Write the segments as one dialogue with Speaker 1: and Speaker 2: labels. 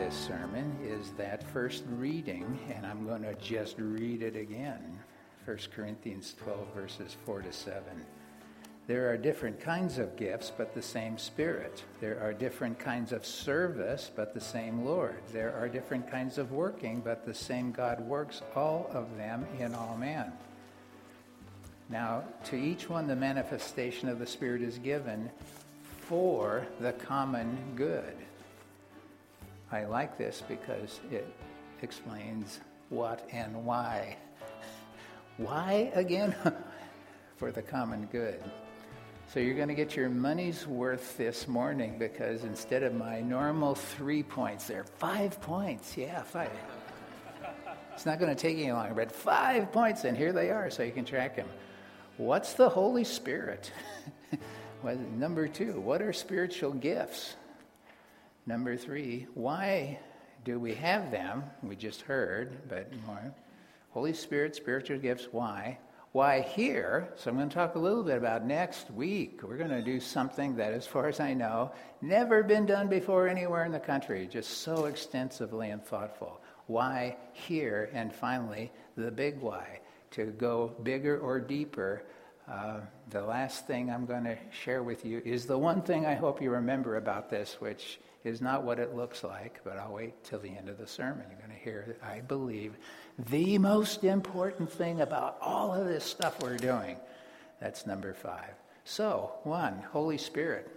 Speaker 1: this sermon is that first reading, and I'm going to just read it again. 1 Corinthians 12, verses 4 to 7. There are different kinds of gifts, but the same Spirit. There are different kinds of service, but the same Lord. There are different kinds of working, but the same God works all of them in all men. Now, to each one the manifestation of the Spirit is given for the common good. I like this because it explains what and why. Why again? For the common good. So you're going to get your money's worth this morning because instead of my normal 3 points, there are 5 points. Yeah, 5. It's not going to take any longer, but 5 points, and here they are so you can track them. What's the Holy Spirit? Well, number 2, what are spiritual gifts? Number 3, why do we have them? We just heard, but more. Holy Spirit, spiritual gifts, why? Why here? So I'm going to talk a little bit about next week. We're going to do something that, as far as I know, never been done before anywhere in the country, just so extensively and thoughtful. Why here? And finally, the big why, to go bigger or deeper. The last thing I'm going to share with you is the one thing I hope you remember about this, which is not what it looks like, but I'll wait till the end of the sermon. You're going to hear, I believe, the most important thing about all of this stuff we're doing. That's number 5. So, 1, Holy Spirit.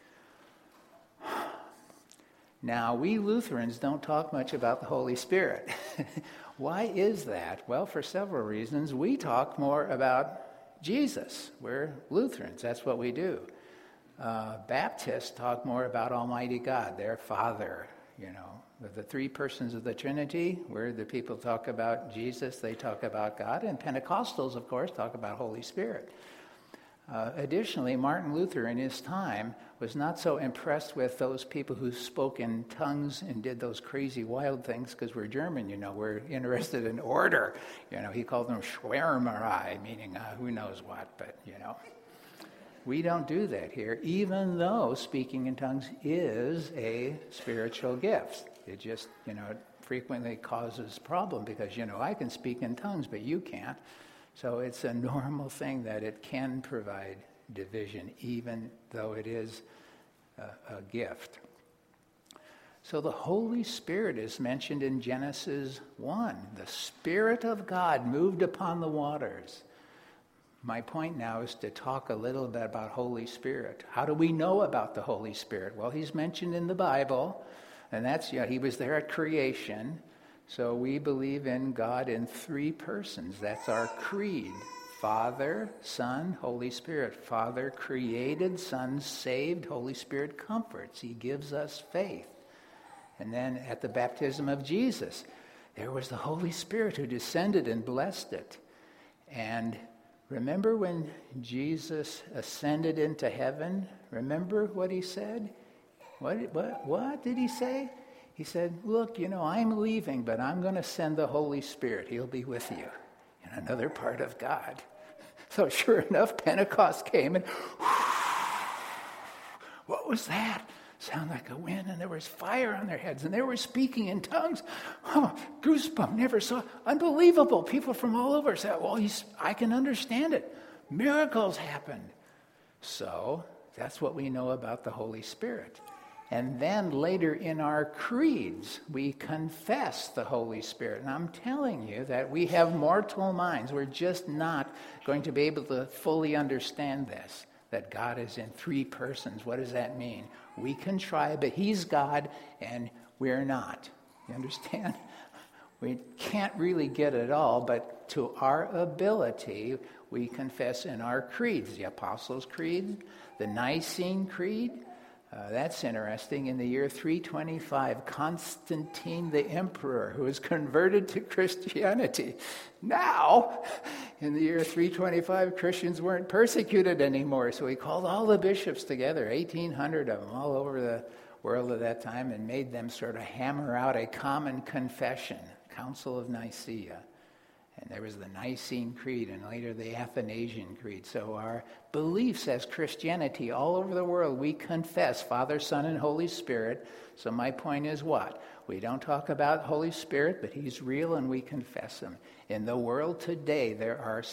Speaker 1: Now, we Lutherans don't talk much about the Holy Spirit. Why is that? Well, for several reasons. We talk more about Jesus. We're Lutherans. That's what we do. Baptists talk more about Almighty God, their Father, the 3 persons of the Trinity, where the people talk about Jesus, they talk about God, and Pentecostals, of course, talk about Holy Spirit. Additionally, Martin Luther in his time was not so impressed with those people who spoke in tongues and did those crazy wild things, because we're German, we're interested in order. He called them Schwärmerei, meaning who knows what, but we don't do that here, even though speaking in tongues is a spiritual gift. It just, it frequently causes problem because, I can speak in tongues, but you can't. So it's a normal thing that it can provide division, even though it is a gift. So the Holy Spirit is mentioned in Genesis 1. The Spirit of God moved upon the waters. My point now is to talk a little bit about Holy Spirit. How do we know about the Holy Spirit? Well, he's mentioned in the Bible, and that's, he was there at creation. So we believe in God in 3 persons. That's our creed. Father, Son, Holy Spirit. Father created, Son saved, Holy Spirit comforts. He gives us faith. And then at the baptism of Jesus, there was the Holy Spirit who descended and blessed it. And remember when Jesus ascended into heaven? Remember what he said? What did he say? He said, look, I'm leaving, but I'm going to send the Holy Spirit. He'll be with you in another part of God. So sure enough, Pentecost came and what was that? Sounded like a wind, and there was fire on their heads, and they were speaking in tongues. Oh, goosebump, never saw. Unbelievable. People from all over said, well, I can understand it. Miracles happened. So that's what we know about the Holy Spirit. And then later in our creeds, we confess the Holy Spirit. And I'm telling you that we have mortal minds. We're just not going to be able to fully understand this, that God is in 3 persons. What does that mean? We can try, but he's God and we're not. You understand? We can't really get it all, but to our ability, we confess in our creeds. The Apostles' Creed, the Nicene Creed. That's interesting. In the year 325, Constantine the emperor, who was converted to Christianity. Now, in the year 325, Christians weren't persecuted anymore, so he called all the bishops together, 1,800 of them, all over the world at that time, and made them sort of hammer out a common confession, Council of Nicaea. And there was the Nicene Creed and later the Athanasian Creed. So our beliefs as Christianity all over the world, we confess Father, Son, and Holy Spirit. So my point is what? We don't talk about Holy Spirit, but he's real and we confess him. In the world today, there are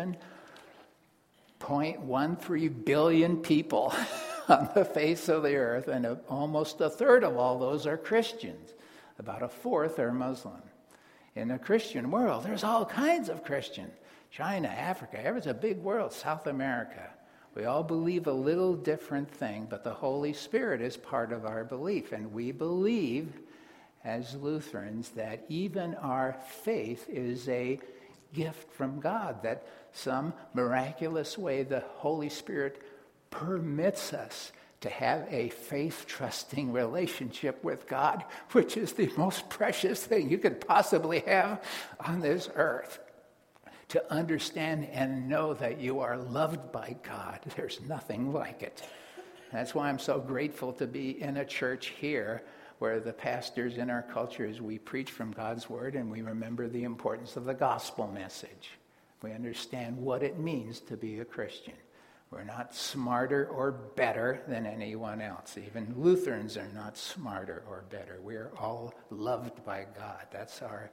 Speaker 1: 7.13 billion people on the face of the earth, and almost a third of all those are Christians. About a fourth are Muslim. In the Christian world, there's all kinds of Christians. China, Africa, it's a big world, South America. We all believe a little different thing, but the Holy Spirit is part of our belief. And we believe, as Lutherans, that even our faith is a gift from God, that some miraculous way the Holy Spirit permits us to have a faith-trusting relationship with God, which is the most precious thing you could possibly have on this earth. To understand and know that you are loved by God. There's nothing like it. That's why I'm so grateful to be in a church here where the pastors in our culture, as we preach from God's word and we remember the importance of the gospel message. We understand what it means to be a Christian. We're not smarter or better than anyone else. Even Lutherans are not smarter or better. We're all loved by God. That's our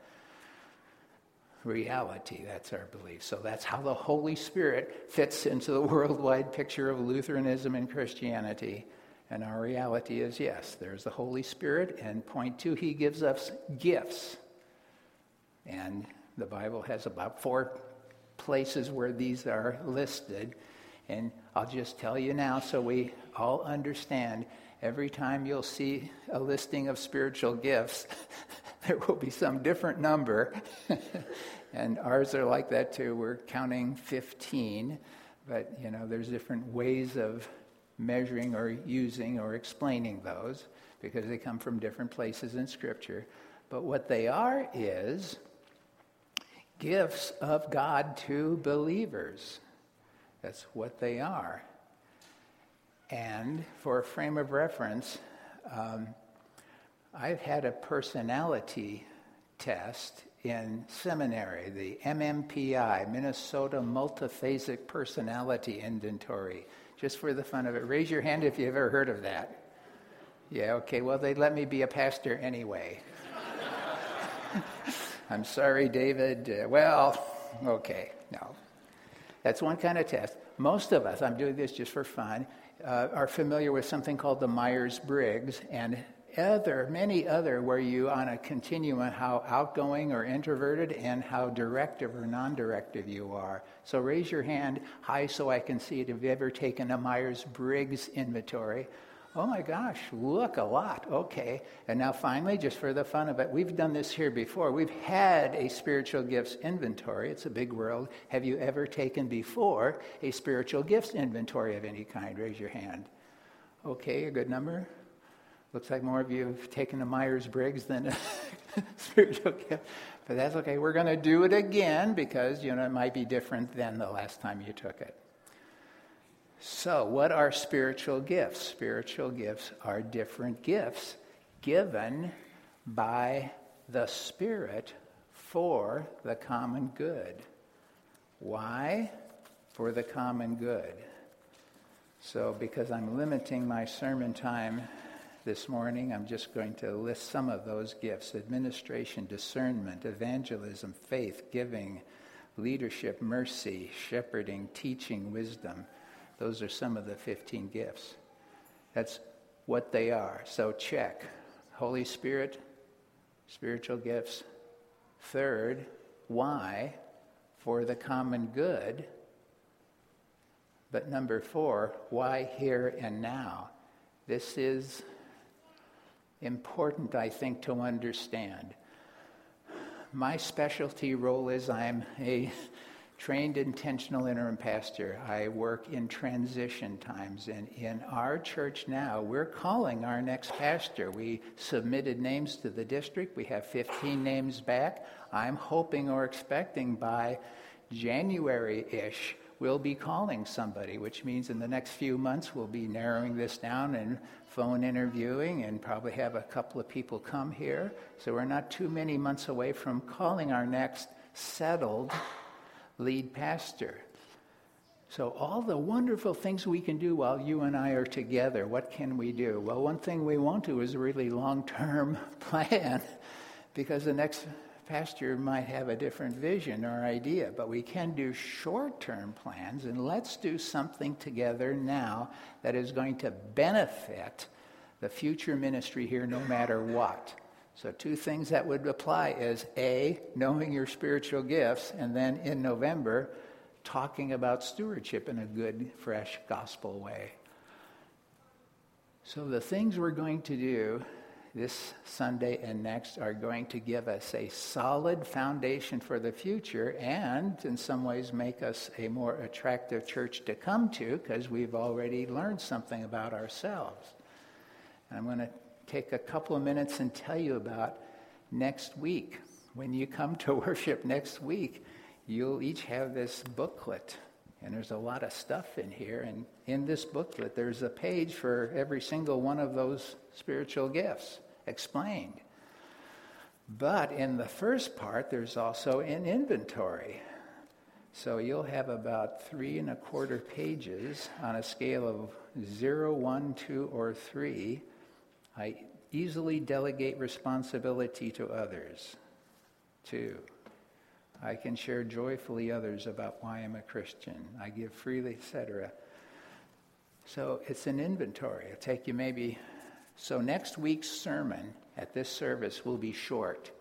Speaker 1: reality. That's our belief. So that's how the Holy Spirit fits into the worldwide picture of Lutheranism and Christianity. And our reality is, yes, there's the Holy Spirit. And point two, he gives us gifts. And the Bible has about 4 places where these are listed. And I'll just tell you now so we all understand, every time you'll see a listing of spiritual gifts, there will be some different number. And ours are like that too. We're counting 15. But, there's different ways of measuring or using or explaining those because they come from different places in Scripture. But what they are is gifts of God to believers. That's what they are. And for a frame of reference, I've had a personality test in seminary, the MMPI, Minnesota Multiphasic Personality Inventory, just for the fun of it. Raise your hand if you've ever heard of that. Yeah, okay, well, they let me be a pastor anyway. I'm sorry, David. Okay, no. That's one kind of test. Most of us, I'm doing this just for fun, are familiar with something called the Myers-Briggs and many other where you on a continuum how outgoing or introverted and how directive or non-directive you are. So raise your hand high so I can see it. Have you ever taken a Myers-Briggs inventory? Oh my gosh, look, a lot. Okay. And now finally, just for the fun of it, we've done this here before. We've had a spiritual gifts inventory. It's a big world. Have you ever taken before a spiritual gifts inventory of any kind? Raise your hand. Okay, a good number. Looks like more of you have taken a Myers-Briggs than a spiritual gift. But that's okay. We're going to do it again because, it might be different than the last time you took it. So, what are spiritual gifts? Spiritual gifts are different gifts given by the Spirit for the common good. Why? For the common good. So, because I'm limiting my sermon time this morning, I'm just going to list some of those gifts: administration, discernment, evangelism, faith, giving, leadership, mercy, shepherding, teaching, wisdom. Those are some of the 15 gifts. That's what they are. So check. Holy Spirit, spiritual gifts. Third, why? For the common good. But number 4, why here and now? This is important, I think, to understand. My specialty role is I'm a trained intentional interim pastor. I work in transition times, and in our church now, we're calling our next pastor. We submitted names to the district. We have 15 names back. I'm hoping or expecting by January-ish, we'll be calling somebody, which means in the next few months, we'll be narrowing this down and phone interviewing and probably have a couple of people come here. So we're not too many months away from calling our next settled lead pastor. So all the wonderful things we can do while you and I are together, what can we do? Well, one thing we won't do is a really long-term plan, because the next pastor might have a different vision or idea. But we can do short-term plans, and let's do something together now that is going to benefit the future ministry here no matter what. So 2 things that would apply is A, knowing your spiritual gifts, and then in November, talking about stewardship in a good, fresh gospel way. So the things we're going to do this Sunday and next are going to give us a solid foundation for the future, and in some ways make us a more attractive church to come to, because we've already learned something about ourselves. And I'm going to take a couple of minutes and tell you about next week. When you come to worship next week, you'll each have this booklet, and there's a lot of stuff in here. And in this booklet, there's a page for every single one of those spiritual gifts explained. But in the first part, there's also an inventory. So you'll have about 3 1/4 pages on a scale of 0, 1, 2, or 3. I easily delegate responsibility to others. 2, I can share joyfully others about why I'm a Christian. I give freely, etc. So it's an inventory. It'll take you maybe... So next week's sermon at this service will be short,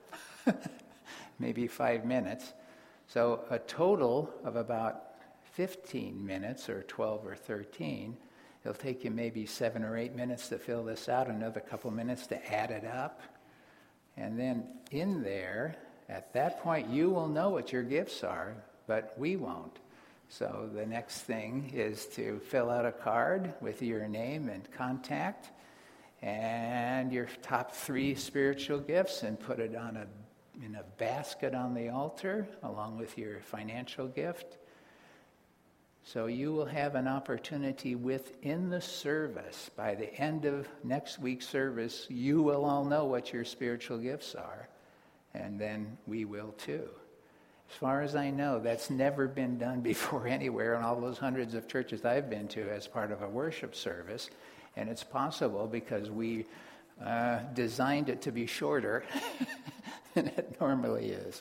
Speaker 1: maybe 5 minutes. So a total of about 15 minutes, or 12 or 13. It'll take you maybe 7 or 8 minutes to fill this out, another couple minutes to add it up. And then in there, at that point, you will know what your gifts are, but we won't. So the next thing is to fill out a card with your name and contact and your top 3 spiritual gifts, and put it in a basket on the altar along with your financial gift. So you will have an opportunity within the service. By the end of next week's service, you will all know what your spiritual gifts are. And then we will too. As far as I know, that's never been done before anywhere in all those hundreds of churches I've been to as part of a worship service. And it's possible because we designed it to be shorter than it normally is.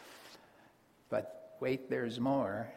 Speaker 1: But wait, there's more.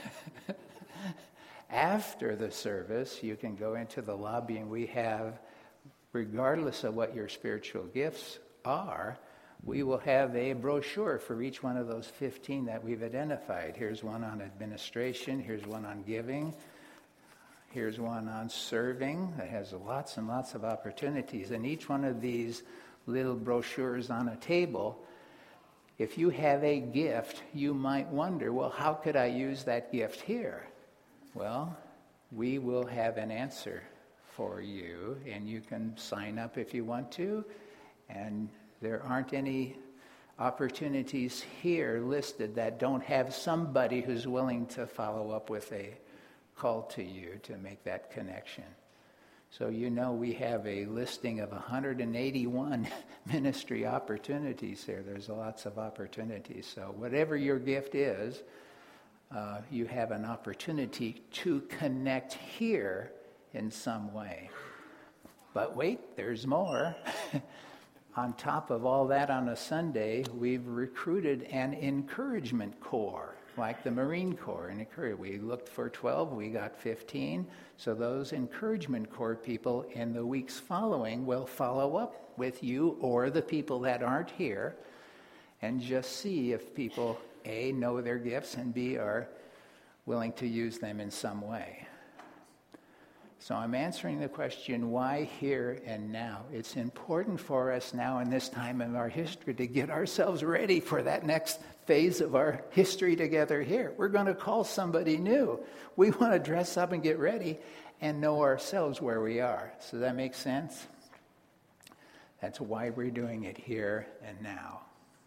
Speaker 1: After the service, you can go into the lobby, and we have, regardless of what your spiritual gifts are, we will have a brochure for each one of those 15 that we've identified. Here's one on administration. Here's one on giving. Here's one on serving. That has lots and lots of opportunities. And each one of these little brochures on a table, if you have a gift, you might wonder, well, how could I use that gift here? Well, we will have an answer for you, and you can sign up if you want to. And there aren't any opportunities here listed that don't have somebody who's willing to follow up with a call to you to make that connection. So you know we have a listing of 181 ministry opportunities here. There's lots of opportunities. So whatever your gift is, you have an opportunity to connect here in some way. But wait, there's more. On top of all that, on a Sunday, we've recruited an encouragement corps, like the Marine Corps. We looked for 12, we got 15. So those encouragement corps people in the weeks following will follow up with you or the people that aren't here and just see if people, A, know their gifts, and B, are willing to use them in some way. So I'm answering the question, why here and now? It's important for us now in this time of our history to get ourselves ready for that next phase of our history together here. We're going to call somebody new. We want to dress up and get ready and know ourselves where we are. So that makes sense? That's why we're doing it here and now.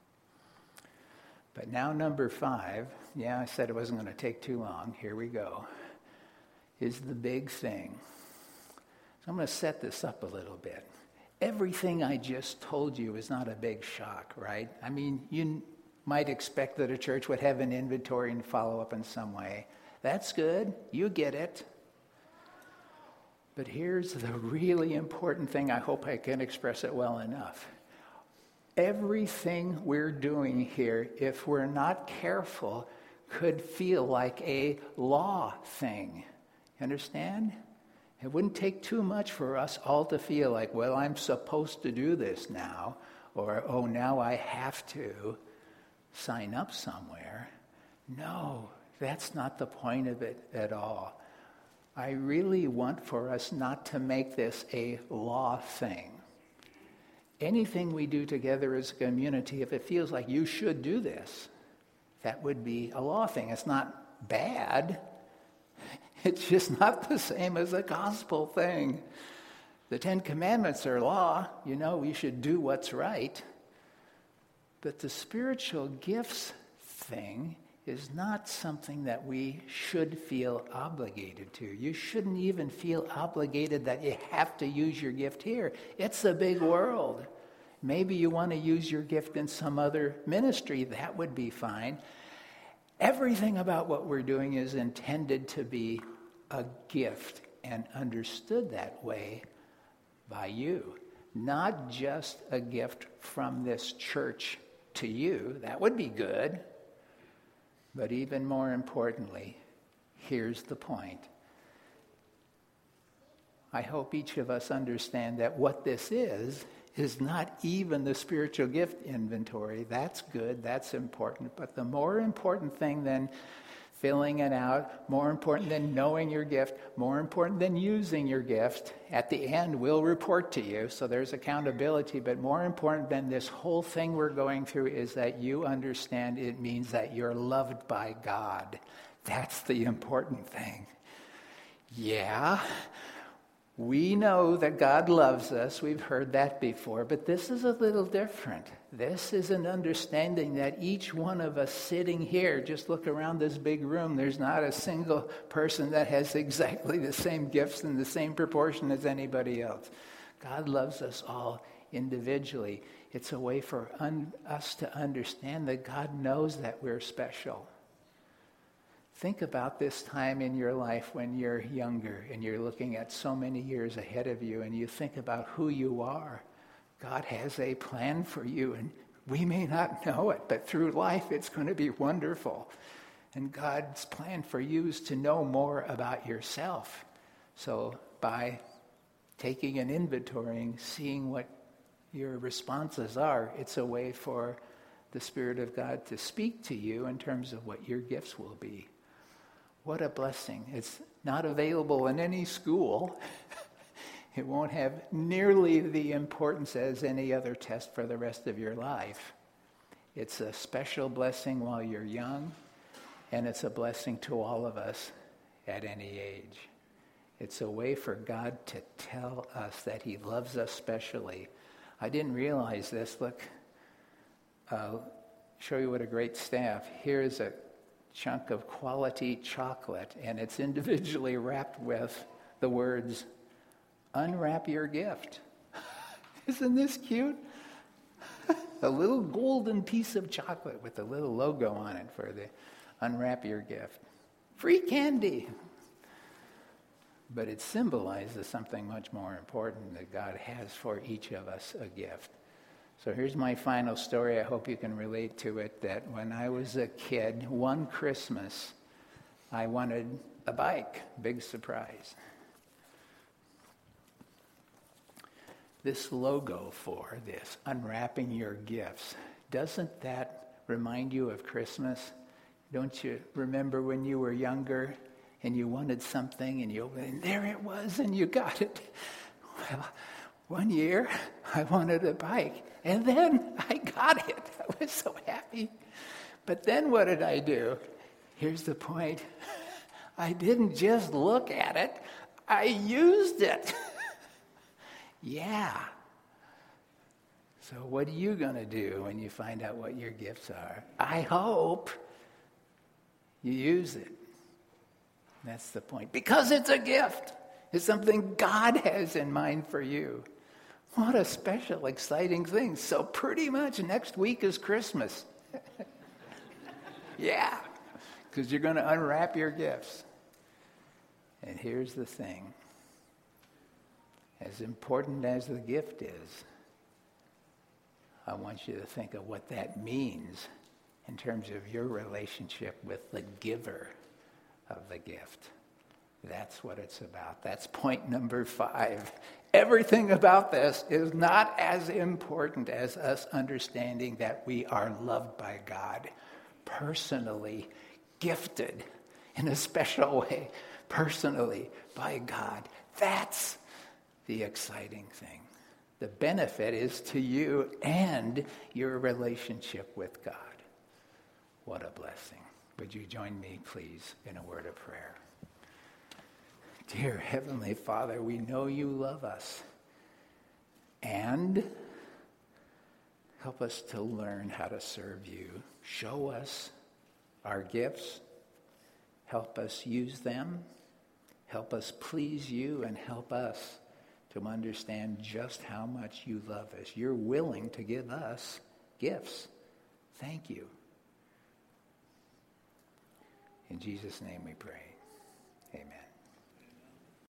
Speaker 1: But now number 5, I said it wasn't going to take too long. Here we go. Is the big thing. So I'm going to set this up a little bit. Everything I just told you is not a big shock, right? I mean, might expect that a church would have an inventory and follow up in some way. That's good. You get it. But here's the really important thing. I hope I can express it well enough. Everything we're doing here, if we're not careful, could feel like a law thing. You understand? It wouldn't take too much for us all to feel like, well, I'm supposed to do this now, or, oh, now I have to sign up somewhere. No, that's not the point of it at all. I really want for us not to make this a law thing. Anything we do together as a community, if it feels like you should do this, that would be a law thing. It's not bad. It's just not the same as a gospel thing. The 10 Commandments are law. You know, we should do what's right. But the spiritual gifts thing is not something that we should feel obligated to. You shouldn't even feel obligated that you have to use your gift here. It's a big world. Maybe you want to use your gift in some other ministry. That would be fine. Everything about what we're doing is intended to be a gift and understood that way by you. Not just a gift from this church to you. That would be good. But even more importantly, here's the point. I hope each of us understand that what this is not even the spiritual gift inventory. That's good, that's important. But the more important thing than filling it out, more important than knowing your gift, more important than using your gift, at the end we'll report to you, so there's accountability, but more important than this whole thing we're going through is that you understand it means that you're loved by God. That's the important thing. Yeah, we know that God loves us. We've heard that before, but this is a little different. This is an understanding that each one of us sitting here, just look around this big room, there's not a single person that has exactly the same gifts in the same proportion as anybody else. God loves us all individually. It's a way for us to understand that God knows that we're special. Think about this time in your life when you're younger and you're looking at so many years ahead of you and you think about who you are. God has a plan for you and we may not know it, but through life it's going to be wonderful. And God's plan for you is to know more about yourself. So by taking an inventory, seeing what your responses are, it's a way for the Spirit of God to speak to you in terms of what your gifts will be. What a blessing. It's not available in any school. It won't have nearly the importance as any other test for the rest of your life. It's a special blessing while you're young, and it's a blessing to all of us at any age. It's a way for God to tell us that he loves us specially. I didn't realize this. Look, I'll show you what a great staff. Here's a chunk of quality chocolate, and it's individually wrapped with the words, "Unwrap your gift." Isn't this cute? A little golden piece of chocolate with a little logo on it for the unwrap your gift. Free candy. But it symbolizes something much more important, that God has for each of us a gift. So here's my final story. I hope you can relate to it, that when I was a kid, one Christmas, I wanted a bike. Big surprise. This logo for this, unwrapping your gifts, doesn't that remind you of Christmas? Don't you remember when you were younger and you wanted something and you opened it, and there it was and you got it? Well, one year I wanted a bike and then I got it. I was so happy. But then what did I do? Here's the point. I didn't just look at it. I used it. Yeah. So what are you going to do when you find out what your gifts are? I hope you use it. That's the point. Because it's a gift. It's something God has in mind for you. What a special, exciting thing. So pretty much next week is Christmas. Yeah, because you're going to unwrap your gifts. And here's the thing. As important as the gift is, I want you to think of what that means in terms of your relationship with the giver of the gift. That's what it's about. That's point number 5. Everything about this is not as important as us understanding that we are loved by God, personally gifted in a special way, personally by God. That's the exciting thing. The benefit is to you and your relationship with God. What a blessing. Would you join me, please, in a word of prayer? Dear Heavenly Father, we know you love us. And help us to learn how to serve you. Show us our gifts. Help us use them. Help us please you, and help us to understand just how much you love us. You're willing to give us gifts. Thank you. In Jesus' name we pray. Amen.